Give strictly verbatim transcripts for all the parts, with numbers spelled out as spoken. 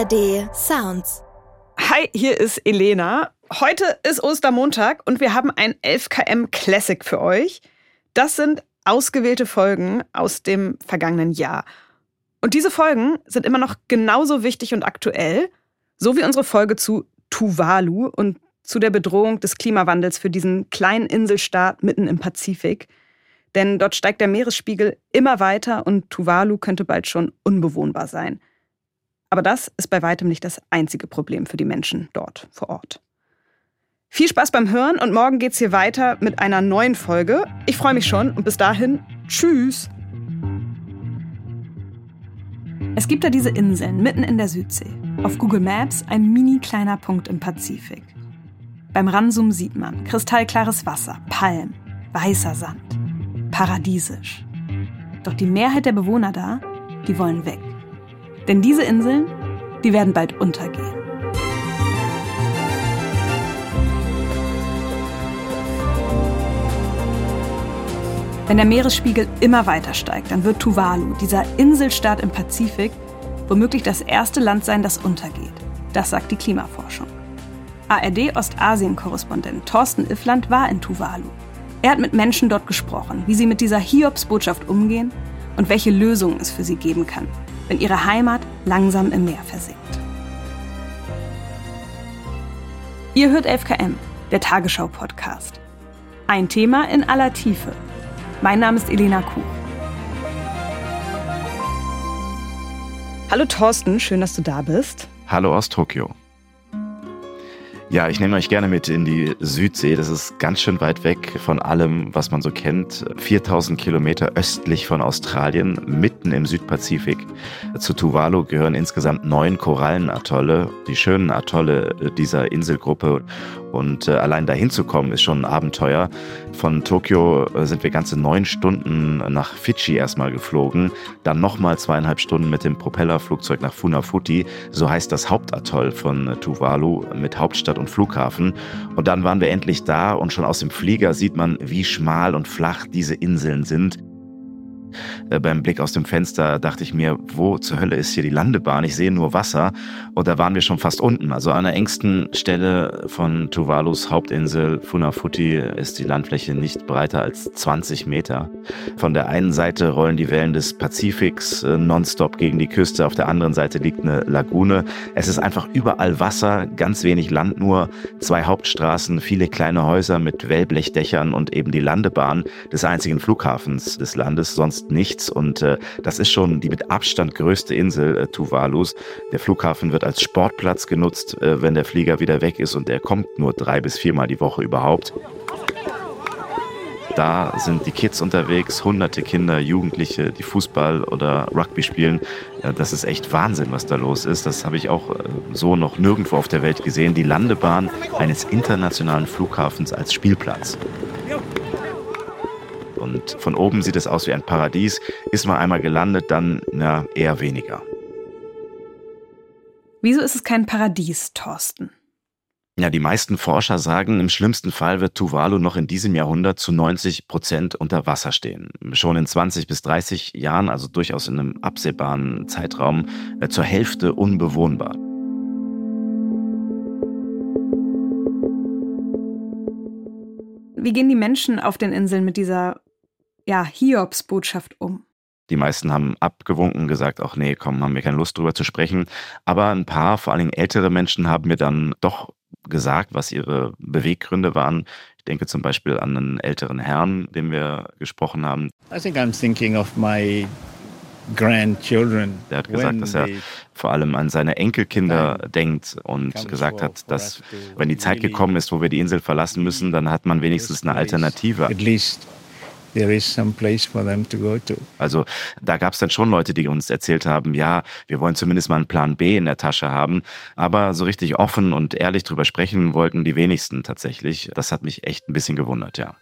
A R D Sounds. Hi, hier ist Elena. Heute ist Ostermontag und wir haben ein elf Kilometer Classic für euch. Das sind ausgewählte Folgen aus dem vergangenen Jahr. Und diese Folgen sind immer noch genauso wichtig und aktuell, so wie unsere Folge zu Tuvalu und zu der Bedrohung des Klimawandels für diesen kleinen Inselstaat mitten im Pazifik. Denn dort steigt der Meeresspiegel immer weiter und Tuvalu könnte bald schon unbewohnbar sein. Aber das ist bei weitem nicht das einzige Problem für die Menschen dort vor Ort. Viel Spaß beim Hören und morgen geht's hier weiter mit einer neuen Folge. Ich freue mich schon und bis dahin, tschüss! Es gibt da diese Inseln mitten in der Südsee. Auf Google Maps ein mini kleiner Punkt im Pazifik. Beim Ranzoomen sieht man kristallklares Wasser, Palmen, weißer Sand. Paradiesisch. Doch die Mehrheit der Bewohner da, die wollen weg. Denn diese Inseln, die werden bald untergehen. Wenn der Meeresspiegel immer weiter steigt, dann wird Tuvalu, dieser Inselstaat im Pazifik, womöglich das erste Land sein, das untergeht. Das sagt die Klimaforschung. A R D-Ostasien-Korrespondent Thorsten Iffland war in Tuvalu. Er hat mit Menschen dort gesprochen, wie sie mit dieser Hiobsbotschaft umgehen und welche Lösungen es für sie geben kann, wenn ihre Heimat langsam im Meer versinkt. Ihr hört elf Kilometer, der Tagesschau-Podcast. Ein Thema in aller Tiefe. Mein Name ist Elena Kuh. Hallo Thorsten, schön, dass du da bist. Hallo aus Tokio. Ja, ich nehme euch gerne mit in die Südsee. Das ist ganz schön weit weg von allem, was man so kennt. viertausend Kilometer östlich von Australien, mitten im Südpazifik. Zu Tuvalu gehören insgesamt neun Korallenatolle, die schönen Atolle dieser Inselgruppe. Und äh, allein dahin zu kommen, ist schon ein Abenteuer. Von Tokio äh, sind wir ganze neun Stunden nach Fidschi erstmal geflogen. Dann nochmal zweieinhalb Stunden mit dem Propellerflugzeug nach Funafuti. So heißt das Hauptatoll von äh, Tuvalu mit Hauptstadt und Flughafen. Und dann waren wir endlich da und schon aus dem Flieger sieht man, wie schmal und flach diese Inseln sind. Äh, beim Blick aus dem Fenster dachte ich mir, wo zur Hölle ist hier die Landebahn? Ich sehe nur Wasser. Und da waren wir schon fast unten. Also an der engsten Stelle von Tuvalus Hauptinsel Funafuti ist die Landfläche nicht breiter als zwanzig Meter. Von der einen Seite rollen die Wellen des Pazifiks äh, nonstop gegen die Küste. Auf der anderen Seite liegt eine Lagune. Es ist einfach überall Wasser, ganz wenig Land nur, zwei Hauptstraßen, viele kleine Häuser mit Wellblechdächern und eben die Landebahn des einzigen Flughafens des Landes, sonst nichts. Und äh, das ist schon die mit Abstand größte Insel äh, Tuvalus. Der Flughafen wird als Sportplatz genutzt, äh, wenn der Flieger wieder weg ist und er kommt nur drei bis viermal die Woche überhaupt. Da sind die Kids unterwegs, hunderte Kinder, Jugendliche, die Fußball oder Rugby spielen. Ja, das ist echt Wahnsinn, was da los ist. Das habe ich auch äh, so noch nirgendwo auf der Welt gesehen. Die Landebahn eines internationalen Flughafens als Spielplatz. Und von oben sieht es aus wie ein Paradies. Ist man einmal gelandet, dann na, eher weniger. Wieso ist es kein Paradies, Thorsten? Ja, die meisten Forscher sagen, im schlimmsten Fall wird Tuvalu noch in diesem Jahrhundert zu neunzig Prozent unter Wasser stehen. Schon in zwanzig bis dreißig Jahren, also durchaus in einem absehbaren Zeitraum, äh, zur Hälfte unbewohnbar. Wie gehen die Menschen auf den Inseln mit dieser ja, Hiobsbotschaft um? Die meisten haben abgewunken, gesagt, ach nee, komm, haben wir keine Lust drüber zu sprechen. Aber ein paar, vor allen Dingen ältere Menschen, haben mir dann doch gesagt, was ihre Beweggründe waren. Ich denke zum Beispiel an einen älteren Herrn, den wir gesprochen haben. I think I'm thinking of my grandchildren. Der hat gesagt, dass er vor allem an seine Enkelkinder denkt und gesagt hat, dass wenn die Zeit gekommen ist, wo wir die Insel verlassen müssen, dann hat man wenigstens eine Alternative. At least there is some place for them to go to. Also da gab es dann schon Leute, die uns erzählt haben, ja, wir wollen zumindest mal einen Plan B in der Tasche haben. Aber so richtig offen und ehrlich drüber sprechen wollten die wenigsten tatsächlich. Das hat mich echt ein bisschen gewundert, ja.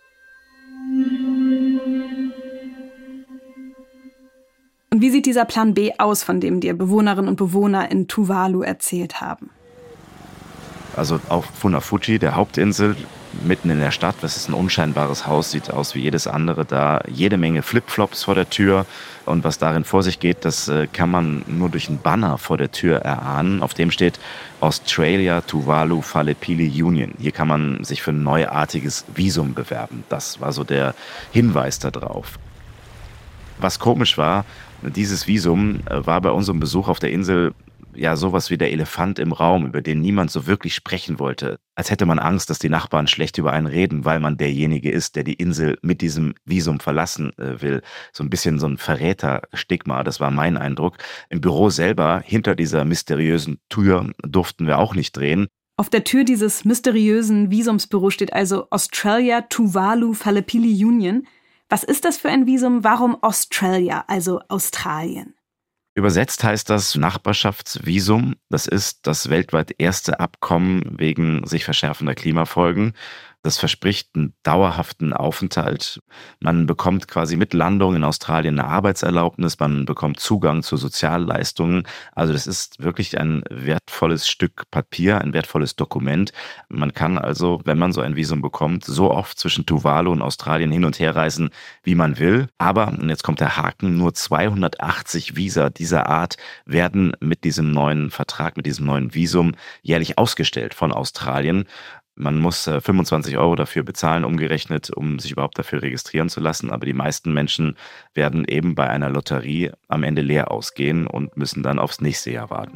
Und wie sieht dieser Plan B aus, von dem dir Bewohnerinnen und Bewohner in Tuvalu erzählt haben? Also auf Funafuti, der Hauptinsel, mitten in der Stadt. Das ist ein unscheinbares Haus, sieht aus wie jedes andere da. Jede Menge Flipflops vor der Tür. Und was darin vor sich geht, das kann man nur durch einen Banner vor der Tür erahnen. Auf dem steht Australia Tuvalu Falepili Union. Hier kann man sich für ein neuartiges Visum bewerben. Das war so der Hinweis da drauf. Was komisch war, dieses Visum war bei unserem Besuch auf der Insel ja sowas wie der Elefant im Raum, über den niemand so wirklich sprechen wollte. Als hätte man Angst, dass die Nachbarn schlecht über einen reden, weil man derjenige ist, der die Insel mit diesem Visum verlassen äh, will. So ein bisschen so ein Verräterstigma, das war mein Eindruck. Im Büro selber, hinter dieser mysteriösen Tür, durften wir auch nicht drehen. Auf der Tür dieses mysteriösen Visumsbüros steht also Australia Tuvalu Falepili Union. Was ist das für ein Visum? Warum Australia, also Australien? Übersetzt heißt das Nachbarschaftsvisum. Das ist das weltweit erste Abkommen wegen sich verschärfender Klimafolgen. Das verspricht einen dauerhaften Aufenthalt. Man bekommt quasi mit Landung in Australien eine Arbeitserlaubnis, man bekommt Zugang zu Sozialleistungen. Also das ist wirklich ein wertvolles Stück Papier, ein wertvolles Dokument. Man kann also, wenn man so ein Visum bekommt, so oft zwischen Tuvalu und Australien hin und her reisen, wie man will. Aber, und jetzt kommt der Haken, nur zweihundertachtzig Visa dieser Art werden mit diesem neuen Vertrag, mit diesem neuen Visum jährlich ausgestellt von Australien. Man muss fünfundzwanzig Euro dafür bezahlen, umgerechnet, um sich überhaupt dafür registrieren zu lassen. Aber die meisten Menschen werden eben bei einer Lotterie am Ende leer ausgehen und müssen dann aufs nächste Jahr warten.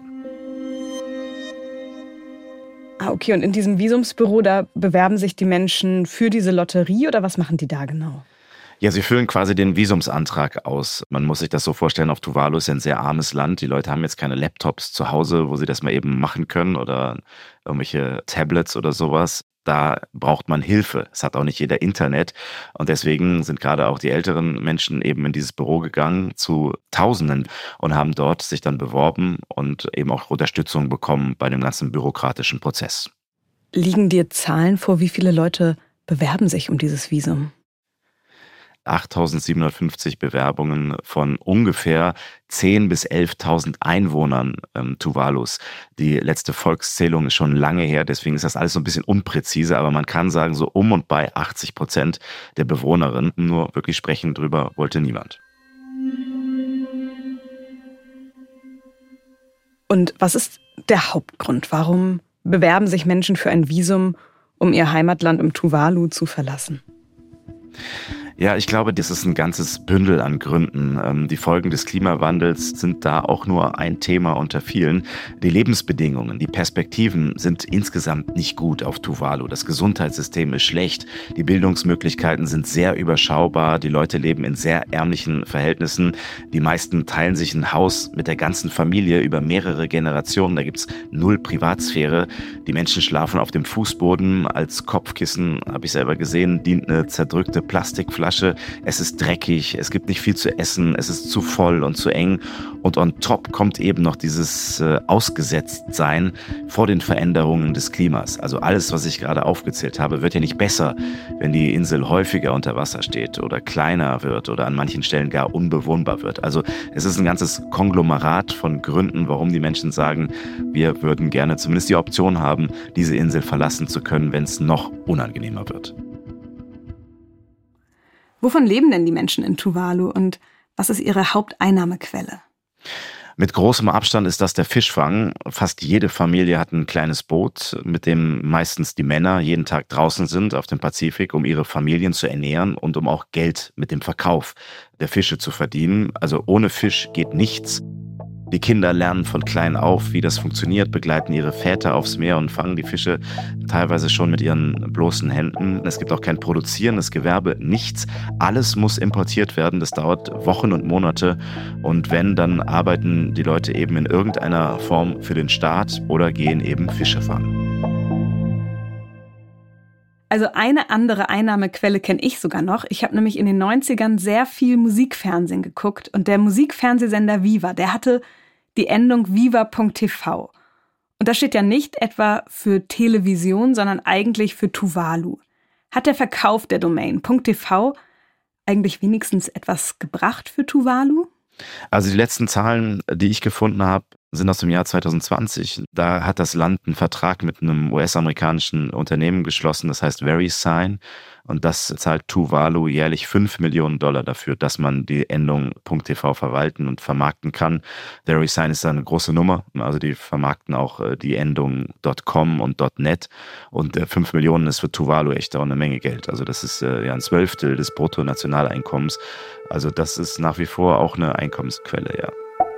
Ah, okay. Und in diesem Visumsbüro, da bewerben sich die Menschen für diese Lotterie oder was machen die da genau? Ja, sie füllen quasi den Visumsantrag aus. Man muss sich das so vorstellen, auf Tuvalu ist ja ein sehr armes Land. Die Leute haben jetzt keine Laptops zu Hause, wo sie das mal eben machen können oder irgendwelche Tablets oder sowas. Da braucht man Hilfe. Es hat auch nicht jeder Internet. Und deswegen sind gerade auch die älteren Menschen eben in dieses Büro gegangen zu Tausenden und haben dort sich dann beworben und eben auch Unterstützung bekommen bei dem ganzen bürokratischen Prozess. Liegen dir Zahlen vor, wie viele Leute bewerben sich um dieses Visum? achttausendsiebenhundertfünfzig Bewerbungen von ungefähr zehntausend bis elftausend Einwohnern ähm, Tuvalus. Die letzte Volkszählung ist schon lange her, deswegen ist das alles so ein bisschen unpräzise, aber man kann sagen, so um und bei achtzig Prozent der Bewohnerinnen. Nur wirklich sprechen drüber wollte niemand. Und was ist der Hauptgrund? Warum bewerben sich Menschen für ein Visum, um ihr Heimatland im Tuvalu zu verlassen? Ja, ich glaube, das ist ein ganzes Bündel an Gründen. Die Folgen des Klimawandels sind da auch nur ein Thema unter vielen. Die Lebensbedingungen, die Perspektiven sind insgesamt nicht gut auf Tuvalu. Das Gesundheitssystem ist schlecht, die Bildungsmöglichkeiten sind sehr überschaubar, die Leute leben in sehr ärmlichen Verhältnissen. Die meisten teilen sich ein Haus mit der ganzen Familie über mehrere Generationen. Da gibt's null Privatsphäre. Die Menschen schlafen auf dem Fußboden. Als Kopfkissen, habe ich selber gesehen, dient eine zerdrückte Plastikflasche. Es ist dreckig, es gibt nicht viel zu essen, es ist zu voll und zu eng. Und on top kommt eben noch dieses äh, Ausgesetztsein vor den Veränderungen des Klimas. Also alles, was ich gerade aufgezählt habe, wird ja nicht besser, wenn die Insel häufiger unter Wasser steht oder kleiner wird oder an manchen Stellen gar unbewohnbar wird. Also es ist ein ganzes Konglomerat von Gründen, warum die Menschen sagen, wir würden gerne zumindest die Option haben, diese Insel verlassen zu können, wenn es noch unangenehmer wird. Wovon leben denn die Menschen in Tuvalu und was ist ihre Haupteinnahmequelle? Mit großem Abstand ist das der Fischfang. Fast jede Familie hat ein kleines Boot, mit dem meistens die Männer jeden Tag draußen sind auf dem Pazifik, um ihre Familien zu ernähren und um auch Geld mit dem Verkauf der Fische zu verdienen. Also ohne Fisch geht nichts. Die Kinder lernen von klein auf, wie das funktioniert, begleiten ihre Väter aufs Meer und fangen die Fische teilweise schon mit ihren bloßen Händen. Es gibt auch kein produzierendes Gewerbe, nichts. Alles muss importiert werden. Das dauert Wochen und Monate. Und wenn, dann arbeiten die Leute eben in irgendeiner Form für den Staat oder gehen eben Fische fangen. Also eine andere Einnahmequelle kenne ich sogar noch. Ich habe nämlich in den neunzigern sehr viel Musikfernsehen geguckt. Und der Musikfernsehsender Viva, der hatte die Endung viva punkt t v. Und das steht ja nicht etwa für Television, sondern eigentlich für Tuvalu. Hat der Verkauf der Domain .tv eigentlich wenigstens etwas gebracht für Tuvalu? Also die letzten Zahlen, die ich gefunden habe, sind aus dem Jahr zweitausendzwanzig. Da hat das Land einen Vertrag mit einem U S-amerikanischen Unternehmen geschlossen, das heißt VeriSign. Und das zahlt Tuvalu jährlich fünf Millionen Dollar dafür, dass man die Endung .tv verwalten und vermarkten kann. VeriSign ist da eine große Nummer. Also die vermarkten auch die Endung .com und .net. Und fünf Millionen ist für Tuvalu echt auch eine Menge Geld. Also das ist ja ein Zwölftel des Bruttonationaleinkommens. Also das ist nach wie vor auch eine Einkommensquelle, ja.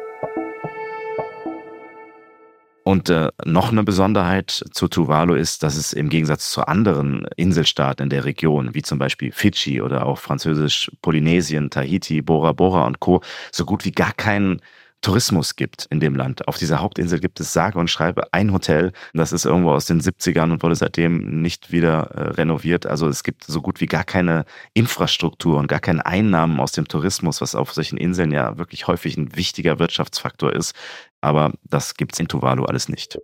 Und äh, noch eine Besonderheit zu Tuvalu ist, dass es im Gegensatz zu anderen Inselstaaten in der Region, wie zum Beispiel Fidschi oder auch französisch Polynesien, Tahiti, Bora Bora und Co., so gut wie gar keinen Tourismus gibt in dem Land. Auf dieser Hauptinsel gibt es sage und schreibe ein Hotel. Das ist irgendwo aus den siebzigern und wurde seitdem nicht wieder äh, renoviert. Also es gibt so gut wie gar keine Infrastruktur und gar keine Einnahmen aus dem Tourismus, was auf solchen Inseln ja wirklich häufig ein wichtiger Wirtschaftsfaktor ist. Aber das gibt's in Tuvalu alles nicht.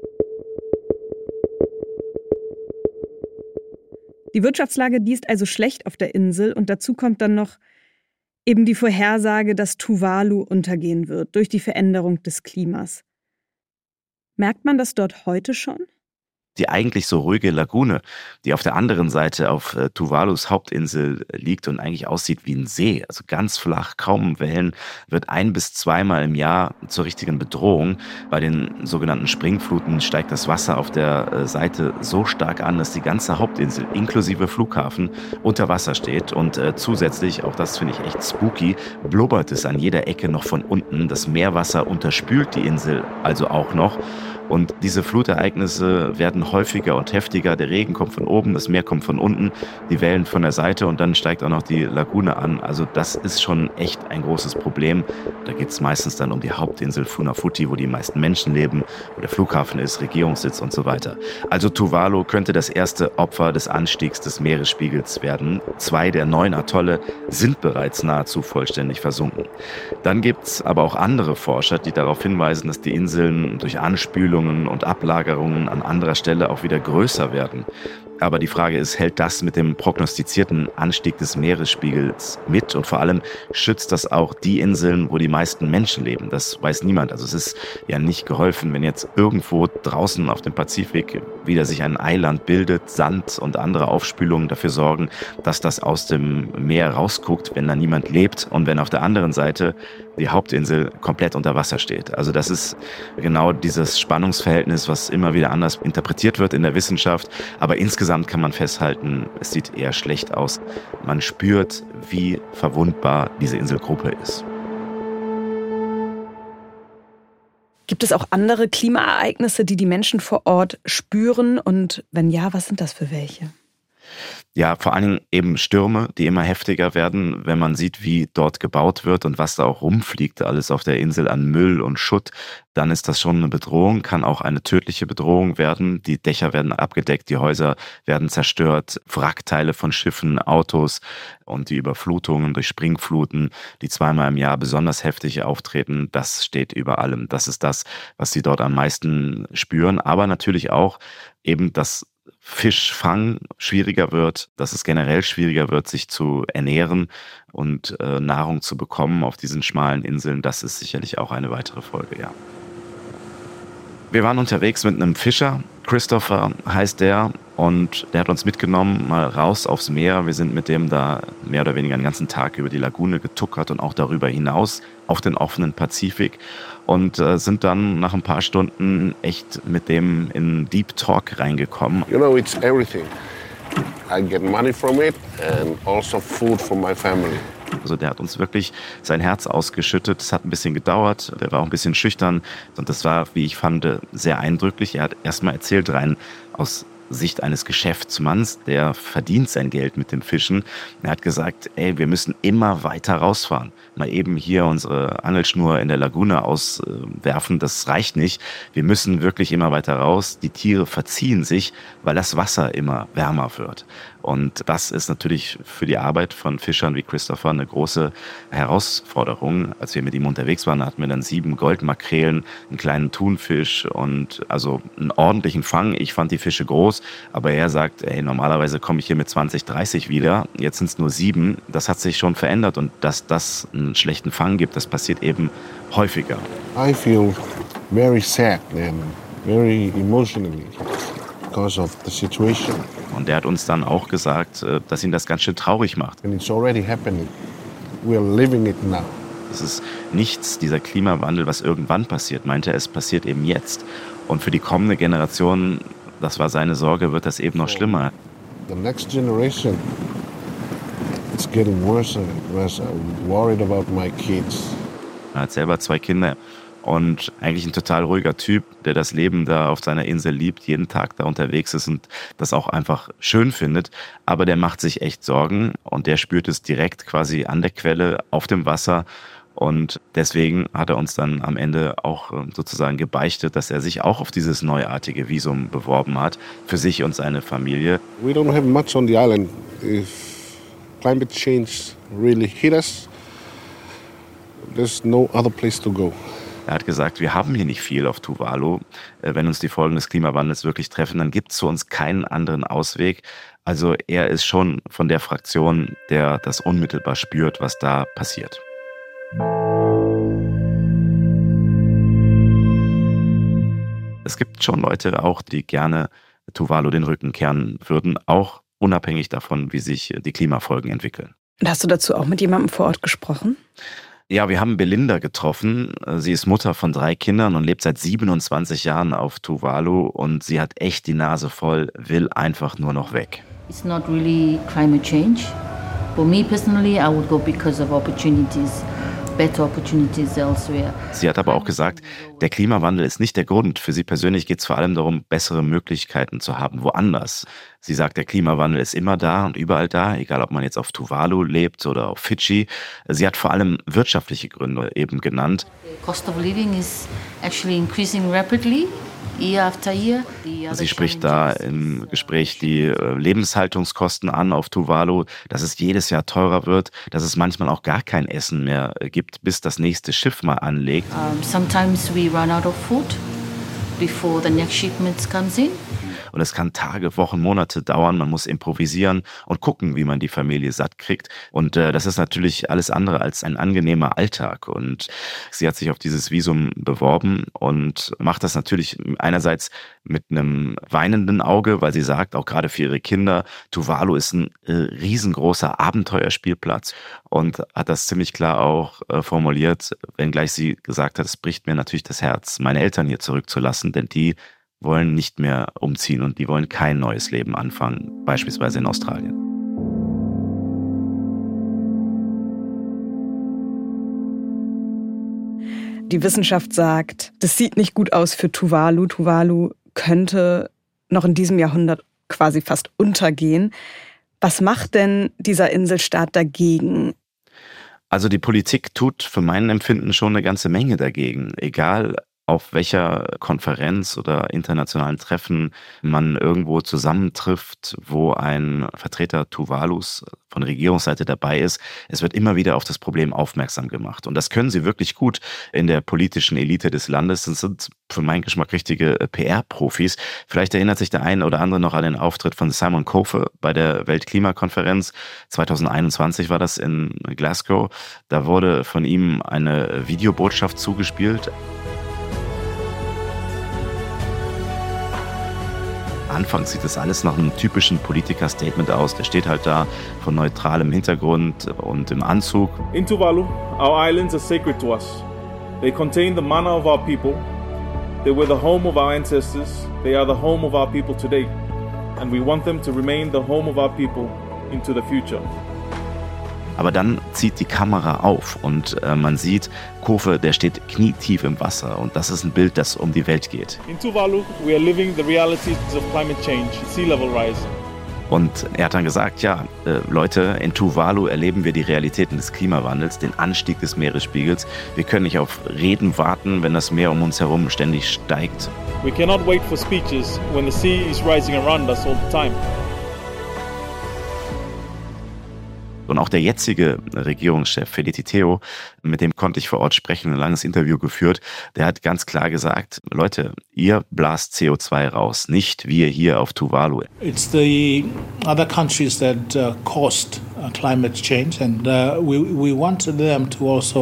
Die Wirtschaftslage, die ist also schlecht auf der Insel und dazu kommt dann noch eben die Vorhersage, dass Tuvalu untergehen wird durch die Veränderung des Klimas. Merkt man das dort heute schon? Die eigentlich so ruhige Lagune, die auf der anderen Seite auf äh, Tuvalus Hauptinsel liegt und eigentlich aussieht wie ein See, also ganz flach, kaum Wellen, wird ein- bis zweimal im Jahr zur richtigen Bedrohung. Bei den sogenannten Springfluten steigt das Wasser auf der äh, Seite so stark an, dass die ganze Hauptinsel inklusive Flughafen unter Wasser steht. Und äh, zusätzlich, auch das finde ich echt spooky, blubbert es an jeder Ecke noch von unten. Das Meerwasser unterspült die Insel also auch noch. Und diese Flutereignisse werden häufiger und heftiger. Der Regen kommt von oben, das Meer kommt von unten, die Wellen von der Seite und dann steigt auch noch die Lagune an. Also das ist schon echt ein großes Problem. Da geht es meistens dann um die Hauptinsel Funafuti, wo die meisten Menschen leben, wo der Flughafen ist, Regierungssitz und so weiter. Also Tuvalu könnte das erste Opfer des Anstiegs des Meeresspiegels werden. Zwei der neun Atolle sind bereits nahezu vollständig versunken. Dann gibt es aber auch andere Forscher, die darauf hinweisen, dass die Inseln durch Anspülung und Ablagerungen an anderer Stelle auch wieder größer werden. Aber die Frage ist, hält das mit dem prognostizierten Anstieg des Meeresspiegels mit? Und vor allem schützt das auch die Inseln, wo die meisten Menschen leben? Das weiß niemand. Also es ist ja nicht geholfen, wenn jetzt irgendwo draußen auf dem Pazifik wieder sich ein Eiland bildet, Sand und andere Aufspülungen dafür sorgen, dass das aus dem Meer rausguckt, wenn da niemand lebt und wenn auf der anderen Seite die Hauptinsel komplett unter Wasser steht. Also das ist genau dieses Spannungsverhältnis, was immer wieder anders interpretiert wird in der Wissenschaft. Aber insgesamt kann man festhalten, es sieht eher schlecht aus. Man spürt, wie verwundbar diese Inselgruppe ist. Gibt es auch andere Klimaereignisse, die die Menschen vor Ort spüren? Und wenn ja, was sind das für welche? Ja, vor allen Dingen eben Stürme, die immer heftiger werden, wenn man sieht, wie dort gebaut wird und was da auch rumfliegt, alles auf der Insel an Müll und Schutt, dann ist das schon eine Bedrohung, kann auch eine tödliche Bedrohung werden. Die Dächer werden abgedeckt, die Häuser werden zerstört, Wrackteile von Schiffen, Autos und die Überflutungen durch Springfluten, die zweimal im Jahr besonders heftig auftreten, das steht über allem. Das ist das, was sie dort am meisten spüren, aber natürlich auch eben das Fischfang schwieriger wird, dass es generell schwieriger wird, sich zu ernähren und äh, Nahrung zu bekommen auf diesen schmalen Inseln, das ist sicherlich auch eine weitere Folge, ja. Wir waren unterwegs mit einem Fischer, Christopher heißt der, und der hat uns mitgenommen, mal raus aufs Meer. Wir sind mit dem da mehr oder weniger den ganzen Tag über die Lagune getuckert und auch darüber hinaus auf den offenen Pazifik und äh, sind dann nach ein paar Stunden echt mit dem in Deep Talk reingekommen. You know, it's everything. I get money from it and also food for my family. Also der hat uns wirklich sein Herz ausgeschüttet. Es hat ein bisschen gedauert, der war auch ein bisschen schüchtern und das war, wie ich fand, sehr eindrücklich. Er hat erstmal erzählt, rein aus Sicht eines Geschäftsmanns, der verdient sein Geld mit dem Fischen. Er hat gesagt, ey, wir müssen immer weiter rausfahren. Mal eben hier unsere Angelschnur in der Lagune auswerfen, das reicht nicht. Wir müssen wirklich immer weiter raus. Die Tiere verziehen sich, weil das Wasser immer wärmer wird. Und das ist natürlich für die Arbeit von Fischern wie Christopher eine große Herausforderung. Als wir mit ihm unterwegs waren, hatten wir dann sieben Goldmakrelen, einen kleinen Thunfisch und also einen ordentlichen Fang. Ich fand die Fische groß, aber er sagt, ey, normalerweise komme ich hier mit zwanzig, dreißig wieder. Jetzt sind es nur sieben. Das hat sich schon verändert und dass das einen schlechten Fang gibt, das passiert eben häufiger. I feel very sad and very emotionally because of the situation. Und der hat uns dann auch gesagt, dass ihn das ganz schön traurig macht. And it's already happening. We are living it now. Es ist nichts, dieser Klimawandel, was irgendwann passiert, meinte er, es passiert eben jetzt. Und für die kommende Generation, das war seine Sorge, wird das eben noch schlimmer. The next generation, it's getting worse because I'm worried about my kids. Er hat selber zwei Kinder und eigentlich ein total ruhiger Typ, der das Leben da auf seiner Insel liebt, jeden Tag da unterwegs ist und das auch einfach schön findet. Aber der macht sich echt Sorgen und der spürt es direkt quasi an der Quelle, auf dem Wasser. Und deswegen hat er uns dann am Ende auch sozusagen gebeichtet, dass er sich auch auf dieses neuartige Visum beworben hat, für sich und seine Familie. We don't have much on the island. If climate change really hit us, there's no other place to go. Er hat gesagt, wir haben hier nicht viel auf Tuvalu. Wenn uns die Folgen des Klimawandels wirklich treffen, dann gibt es für uns keinen anderen Ausweg. Also er ist schon von der Fraktion, der das unmittelbar spürt, was da passiert. Es gibt schon Leute auch, die gerne Tuvalu den Rücken kehren würden, auch unabhängig davon, wie sich die Klimafolgen entwickeln. Und hast du dazu auch mit jemandem vor Ort gesprochen? Ja, wir haben Belinda getroffen. Sie ist Mutter von drei Kindern und lebt seit siebenundzwanzig Jahren auf Tuvalu und sie hat echt die Nase voll, will einfach nur noch weg. It's not really climate change. For me personally, I would go because of opportunities. Better opportunities elsewhere. Sie hat aber auch gesagt, der Klimawandel ist nicht der Grund. Für sie persönlich geht es vor allem darum, bessere Möglichkeiten zu haben, woanders. Sie sagt, der Klimawandel ist immer da und überall da, egal ob man jetzt auf Tuvalu lebt oder auf Fidschi. Sie hat vor allem wirtschaftliche Gründe eben genannt. The cost of living is actually increasing rapidly. Sie spricht da im Gespräch die Lebenshaltungskosten an auf Tuvalu, dass es jedes Jahr teurer wird, dass es manchmal auch gar kein Essen mehr gibt, bis das nächste Schiff mal anlegt. Um, sometimes we run out of food before the next shipment comes in. Und es kann Tage, Wochen, Monate dauern. Man muss improvisieren und gucken, wie man die Familie satt kriegt. Und äh, das ist natürlich alles andere als ein angenehmer Alltag. Und sie hat sich auf dieses Visum beworben und macht das natürlich einerseits mit einem weinenden Auge, weil sie sagt, auch gerade für ihre Kinder, Tuvalu ist ein äh, riesengroßer Abenteuerspielplatz und hat das ziemlich klar auch äh, formuliert, wenngleich sie gesagt hat, es bricht mir natürlich das Herz, meine Eltern hier zurückzulassen, denn die wollen nicht mehr umziehen und die wollen kein neues Leben anfangen, beispielsweise in Australien. Die Wissenschaft sagt, das sieht nicht gut aus für Tuvalu. Tuvalu könnte noch in diesem Jahrhundert quasi fast untergehen. Was macht denn dieser Inselstaat dagegen? Also die Politik tut für mein Empfinden schon eine ganze Menge dagegen, egal auf welcher Konferenz oder internationalen Treffen man irgendwo zusammentrifft, wo ein Vertreter Tuvalus von Regierungsseite dabei ist. Es wird immer wieder auf das Problem aufmerksam gemacht. Und das können sie wirklich gut in der politischen Elite des Landes. Das sind für meinen Geschmack richtige P R-Profis. Vielleicht erinnert sich der eine oder andere noch an den Auftritt von Simon Kofe bei der Weltklimakonferenz. zwanzig einundzwanzig war das in Glasgow. Da wurde von ihm eine Videobotschaft zugespielt. Anfangs sieht das alles nach einem typischen Politiker-Statement aus. Der steht halt da von neutralem Hintergrund und im Anzug. In Tuvalu, our islands are sacred to us. They contain the mana of our people. They were the home of our ancestors. They are the home of our people today. And we want them to remain the home of our people into the future. Aber dann zieht die Kamera auf und äh, man sieht, Kofe, der steht knietief im Wasser und das ist ein Bild, das um die Welt geht. In Tuvalu, we are living the realities of climate change, sea level rise. Und er hat dann gesagt, ja, äh, Leute, in Tuvalu erleben wir die Realitäten des Klimawandels, den Anstieg des Meeresspiegels. Wir können nicht auf Reden warten, wenn das Meer um uns herum ständig steigt. We cannot wait for speeches when the sea is rising around us all the time. Und auch der jetzige Regierungschef, Feleti Teo, mit dem konnte ich vor Ort sprechen, ein langes Interview geführt, der hat ganz klar gesagt, Leute, ihr blast C O zwei raus, nicht wir hier auf Tuvalu. It's the other countries that uh, caused uh, climate change and uh, we, we want them to also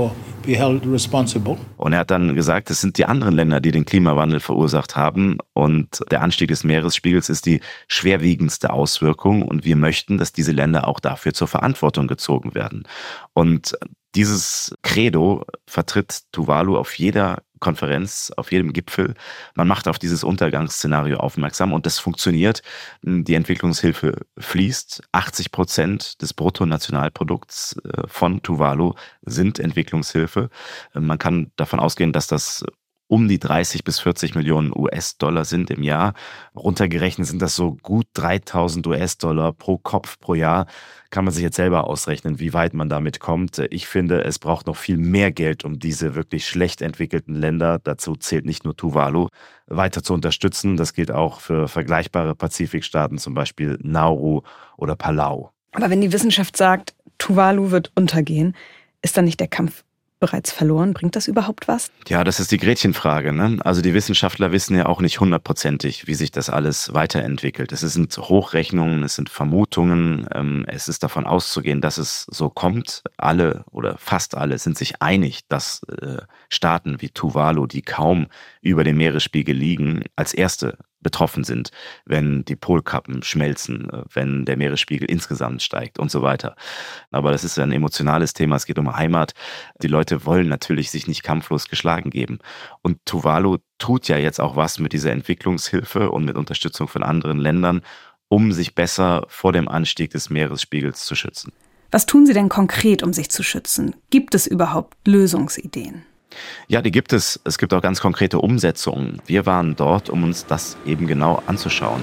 be held responsible. Und er hat dann gesagt, es sind die anderen Länder, die den Klimawandel verursacht haben und der Anstieg des Meeresspiegels ist die schwerwiegendste Auswirkung und wir möchten, dass diese Länder auch dafür zur Verantwortung gezogen werden. Und dieses Credo vertritt Tuvalu auf jeder Konferenz, auf jedem Gipfel. Man macht auf dieses Untergangsszenario aufmerksam und das funktioniert. Die Entwicklungshilfe fließt. achtzig Prozent des Bruttonationalprodukts von Tuvalu sind Entwicklungshilfe. Man kann davon ausgehen, dass das um die dreißig bis vierzig Millionen U S-Dollar sind im Jahr. Runtergerechnet sind das so gut dreitausend U S-Dollar pro Kopf pro Jahr. Kann man sich jetzt selber ausrechnen, wie weit man damit kommt. Ich finde, es braucht noch viel mehr Geld, um diese wirklich schlecht entwickelten Länder, dazu zählt nicht nur Tuvalu, weiter zu unterstützen. Das gilt auch für vergleichbare Pazifikstaaten, zum Beispiel Nauru oder Palau. Aber wenn die Wissenschaft sagt, Tuvalu wird untergehen, ist dann nicht der Kampf bereits verloren? Bringt das überhaupt was? Ja, das ist die Gretchenfrage, ne? Also die Wissenschaftler wissen ja auch nicht hundertprozentig, wie sich das alles weiterentwickelt. Es sind Hochrechnungen, es sind Vermutungen, ähm, es ist davon auszugehen, dass es so kommt. Alle oder fast alle sind sich einig, dass äh, Staaten wie Tuvalu, die kaum über dem Meeresspiegel liegen, als erste betroffen sind, wenn die Polkappen schmelzen, wenn der Meeresspiegel insgesamt steigt und so weiter. Aber das ist ein emotionales Thema, es geht um Heimat. Die Leute wollen natürlich sich nicht kampflos geschlagen geben. Und Tuvalu tut ja jetzt auch was mit dieser Entwicklungshilfe und mit Unterstützung von anderen Ländern, um sich besser vor dem Anstieg des Meeresspiegels zu schützen. Was tun Sie denn konkret, um sich zu schützen? Gibt es überhaupt Lösungsideen? Ja, die gibt es. Es gibt auch ganz konkrete Umsetzungen. Wir waren dort, um uns das eben genau anzuschauen.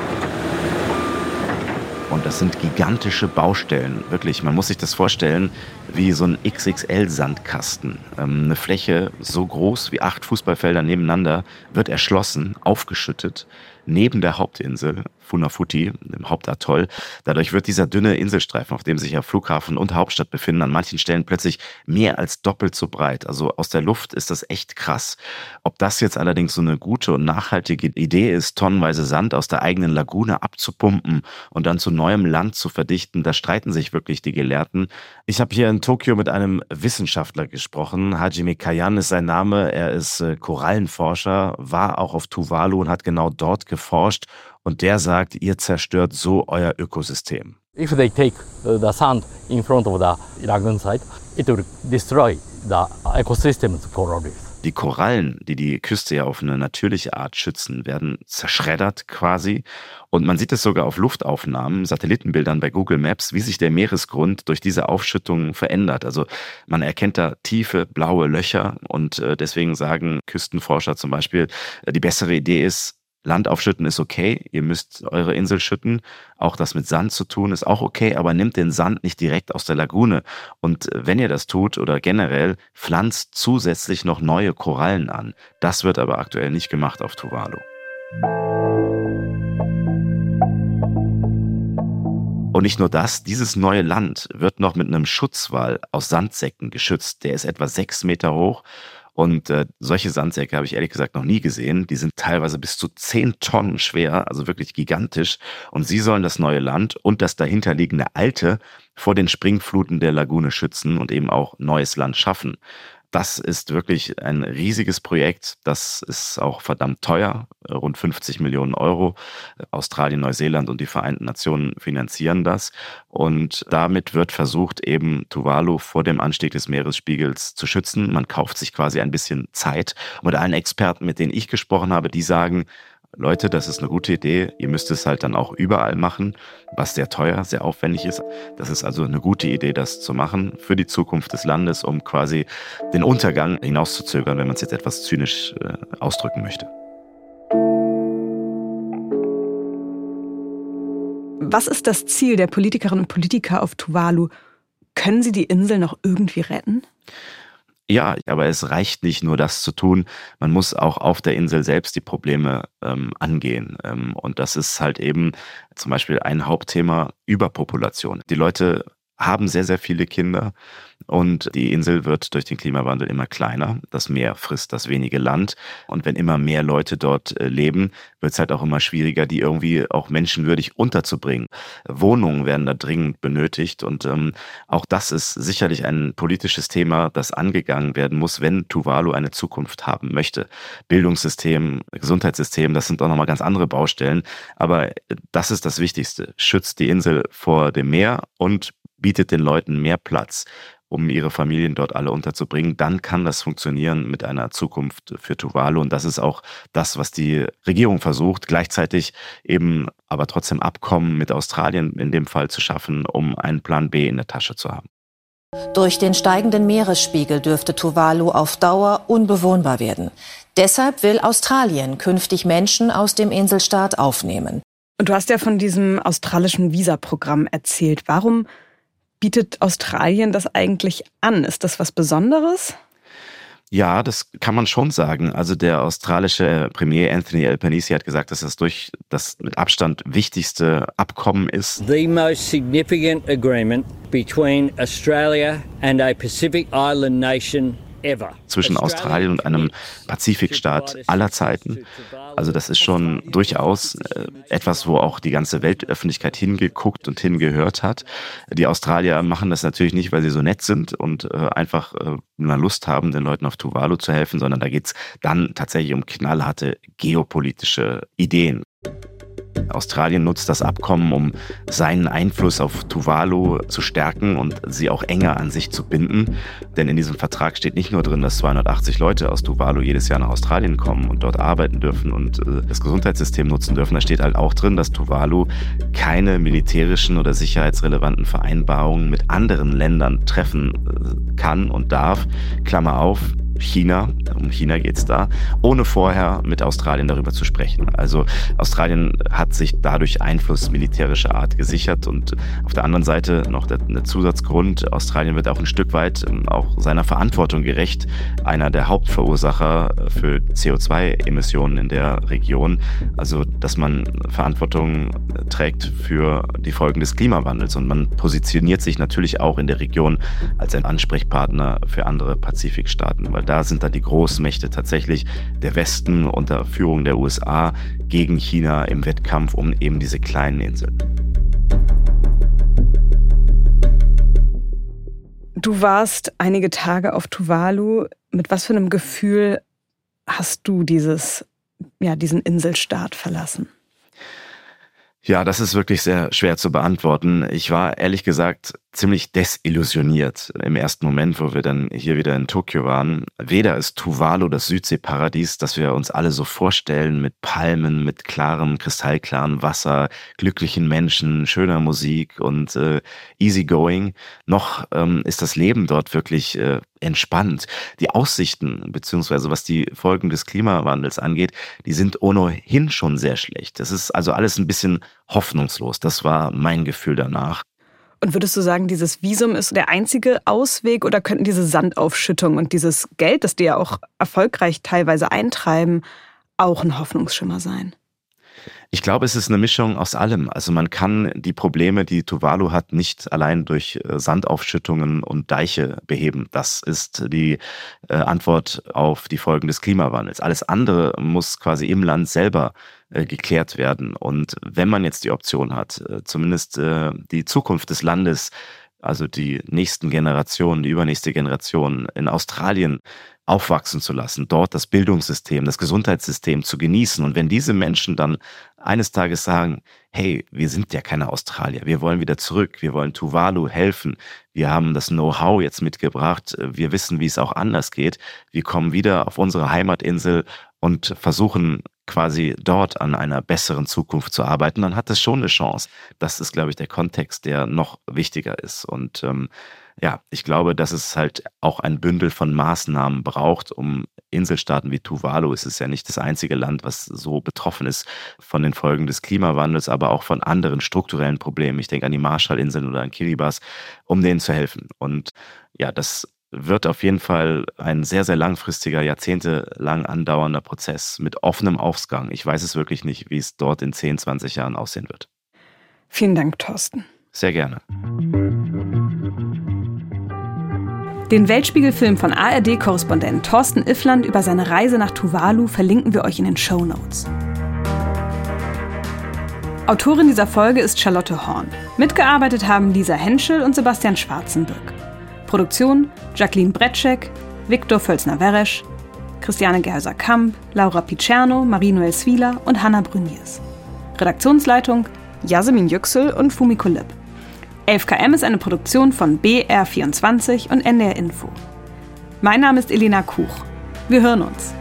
Und das sind gigantische Baustellen, wirklich. Man muss sich das vorstellen wie so ein X X L-Sandkasten. Ähm, eine Fläche so groß wie acht Fußballfelder nebeneinander wird erschlossen, aufgeschüttet, neben der Hauptinsel, Funafuti, dem Hauptatoll. Dadurch wird dieser dünne Inselstreifen, auf dem sich ja Flughafen und Hauptstadt befinden, an manchen Stellen plötzlich mehr als doppelt so breit. Also aus der Luft ist das echt krass. Ob das jetzt allerdings so eine gute und nachhaltige Idee ist, tonnenweise Sand aus der eigenen Lagune abzupumpen und dann zu neuem Land zu verdichten, da streiten sich wirklich die Gelehrten. Ich habe hier in Tokio mit einem Wissenschaftler gesprochen. Hajime Kayan ist sein Name. Er ist Korallenforscher, war auch auf Tuvalu und hat genau dort geforscht. Und der sagt, ihr zerstört so euer Ökosystem. If they take the sand in front of the lagoon side, it will destroy the ecosystems coral reefs. Die Korallen, die die Küste ja auf eine natürliche Art schützen, werden zerschreddert quasi. Und man sieht es sogar auf Luftaufnahmen, Satellitenbildern bei Google Maps, wie sich der Meeresgrund durch diese Aufschüttung verändert. Also man erkennt da tiefe blaue Löcher und deswegen sagen Küstenforscher zum Beispiel, die bessere Idee ist, Land aufschütten ist okay, ihr müsst eure Insel schütten. Auch das mit Sand zu tun ist auch okay, aber nehmt den Sand nicht direkt aus der Lagune. Und wenn ihr das tut oder generell, pflanzt zusätzlich noch neue Korallen an. Das wird aber aktuell nicht gemacht auf Tuvalu. Und nicht nur das, dieses neue Land wird noch mit einem Schutzwall aus Sandsäcken geschützt. Der ist etwa sechs Meter hoch. Und äh, solche Sandsäcke habe ich ehrlich gesagt noch nie gesehen. Die sind teilweise bis zu zehn Tonnen schwer, also wirklich gigantisch. Und sie sollen das neue Land und das dahinterliegende alte vor den Springfluten der Lagune schützen und eben auch neues Land schaffen. Das ist wirklich ein riesiges Projekt. Das ist auch verdammt teuer, rund fünfzig Millionen Euro. Australien, Neuseeland und die Vereinten Nationen finanzieren das. Und damit wird versucht, eben Tuvalu vor dem Anstieg des Meeresspiegels zu schützen. Man kauft sich quasi ein bisschen Zeit. Und mit allen Experten, mit denen ich gesprochen habe, die sagen, Leute, das ist eine gute Idee. Ihr müsst es halt dann auch überall machen, was sehr teuer, sehr aufwendig ist. Das ist also eine gute Idee, das zu machen für die Zukunft des Landes, um quasi den Untergang hinauszuzögern, wenn man es jetzt etwas zynisch äh, ausdrücken möchte. Was ist das Ziel der Politikerinnen und Politiker auf Tuvalu? Können sie die Insel noch irgendwie retten? Ja, aber es reicht nicht nur das zu tun, man muss auch auf der Insel selbst die Probleme ähm, angehen. Ähm, und das ist halt eben zum Beispiel ein Hauptthema Überpopulation. Die Leute haben sehr, sehr viele Kinder und die Insel wird durch den Klimawandel immer kleiner. Das Meer frisst das wenige Land und wenn immer mehr Leute dort leben, wird es halt auch immer schwieriger, die irgendwie auch menschenwürdig unterzubringen. Wohnungen werden da dringend benötigt und ähm, auch das ist sicherlich ein politisches Thema, das angegangen werden muss, wenn Tuvalu eine Zukunft haben möchte. Bildungssystem, Gesundheitssystem, das sind auch nochmal ganz andere Baustellen, aber das ist das Wichtigste. Schützt die Insel vor dem Meer und bietet den Leuten mehr Platz, um ihre Familien dort alle unterzubringen, dann kann das funktionieren mit einer Zukunft für Tuvalu. Und das ist auch das, was die Regierung versucht, gleichzeitig eben aber trotzdem Abkommen mit Australien in dem Fall zu schaffen, um einen Plan B in der Tasche zu haben. Durch den steigenden Meeresspiegel dürfte Tuvalu auf Dauer unbewohnbar werden. Deshalb will Australien künftig Menschen aus dem Inselstaat aufnehmen. Und du hast ja von diesem australischen Visaprogramm erzählt. Warum bietet Australien das eigentlich an? Ist das was Besonderes? Ja, das kann man schon sagen. Also der australische Premier Anthony Albanese hat gesagt, dass das durch das mit Abstand wichtigste Abkommen ist. The most significant agreement between Australia and a Pacific Island nation ever. Zwischen Australien und einem Pazifikstaat aller Zeiten. Also das ist schon durchaus etwas, wo auch die ganze Weltöffentlichkeit hingeguckt und hingehört hat. Die Australier machen das natürlich nicht, weil sie so nett sind und einfach mal Lust haben, den Leuten auf Tuvalu zu helfen, sondern da geht's dann tatsächlich um knallharte geopolitische Ideen. Australien nutzt das Abkommen, um seinen Einfluss auf Tuvalu zu stärken und sie auch enger an sich zu binden. Denn in diesem Vertrag steht nicht nur drin, dass zweihundertachtzig Leute aus Tuvalu jedes Jahr nach Australien kommen und dort arbeiten dürfen und das Gesundheitssystem nutzen dürfen. Da steht halt auch drin, dass Tuvalu keine militärischen oder sicherheitsrelevanten Vereinbarungen mit anderen Ländern treffen kann und darf. Klammer auf. China, um China geht's da, ohne vorher mit Australien darüber zu sprechen. Also Australien hat sich dadurch Einfluss militärischer Art gesichert und auf der anderen Seite noch der, der Zusatzgrund, Australien wird auch ein Stück weit auch seiner Verantwortung gerecht, einer der Hauptverursacher für C O zwei Emissionen in der Region, also dass man Verantwortung trägt für die Folgen des Klimawandels und man positioniert sich natürlich auch in der Region als ein Ansprechpartner für andere Pazifikstaaten, weil da sind dann die Großmächte tatsächlich der Westen unter Führung der U S A gegen China im Wettkampf um eben diese kleinen Inseln. Du warst einige Tage auf Tuvalu. Mit was für einem Gefühl hast du dieses, ja, diesen Inselstaat verlassen? Ja, das ist wirklich sehr schwer zu beantworten. Ich war ehrlich gesagt ziemlich desillusioniert im ersten Moment, wo wir dann hier wieder in Tokio waren. Weder ist Tuvalu das Südseeparadies, das wir uns alle so vorstellen, mit Palmen, mit klarem, kristallklarem Wasser, glücklichen Menschen, schöner Musik und äh, easygoing. Noch ähm, ist das Leben dort wirklich äh, entspannt. Die Aussichten, beziehungsweise was die Folgen des Klimawandels angeht, die sind ohnehin schon sehr schlecht. Das ist also alles ein bisschen hoffnungslos. Das war mein Gefühl danach. Und würdest du sagen, dieses Visum ist der einzige Ausweg oder könnten diese Sandaufschüttung und dieses Geld, das die ja auch erfolgreich teilweise eintreiben, auch ein Hoffnungsschimmer sein? Ich glaube, es ist eine Mischung aus allem. Also man kann die Probleme, die Tuvalu hat, nicht allein durch Sandaufschüttungen und Deiche beheben. Das ist die äh, Antwort auf die Folgen des Klimawandels. Alles andere muss quasi im Land selber äh, geklärt werden. Und wenn man jetzt die Option hat, äh, zumindest äh, die Zukunft des Landes, also die nächsten Generationen, die übernächste Generation in Australien aufwachsen zu lassen, dort das Bildungssystem, das Gesundheitssystem zu genießen. Und wenn diese Menschen dann eines Tages sagen, hey, wir sind ja keine Australier, wir wollen wieder zurück, wir wollen Tuvalu helfen, wir haben das Know-how jetzt mitgebracht, wir wissen, wie es auch anders geht, wir kommen wieder auf unsere Heimatinsel und versuchen quasi dort an einer besseren Zukunft zu arbeiten, dann hat es schon eine Chance. Das ist, glaube ich, der Kontext, der noch wichtiger ist. Und ähm, ja, ich glaube, dass es halt auch ein Bündel von Maßnahmen braucht, um Inselstaaten wie Tuvalu, es ist ja nicht das einzige Land, was so betroffen ist von den Folgen des Klimawandels, aber auch von anderen strukturellen Problemen. Ich denke an die Marshallinseln oder an Kiribati, um denen zu helfen. Und ja, das wird auf jeden Fall ein sehr, sehr langfristiger, jahrzehntelang andauernder Prozess mit offenem Ausgang. Ich weiß es wirklich nicht, wie es dort in zehn, zwanzig Jahren aussehen wird. Vielen Dank, Thorsten. Sehr gerne. Den Weltspiegel-Film von A R D-Korrespondent Thorsten Iffland über seine Reise nach Tuvalu verlinken wir euch in den Shownotes. Autorin dieser Folge ist Charlotte Horn. Mitgearbeitet haben Lisa Henschel und Sebastian Schwarzenberg. Produktion Jacqueline Bretschek, Viktor Völzner-Weresch, Christiane Gerhäuser-Kamp, Laura Picerno, Marie-Noël Swieler und Hanna Bruniers. Redaktionsleitung Yasemin Yüksel und Fumiko Lipp. elf K M ist eine Produktion von B R vierundzwanzig und N D R Info. Mein Name ist Elena Kuch. Wir hören uns.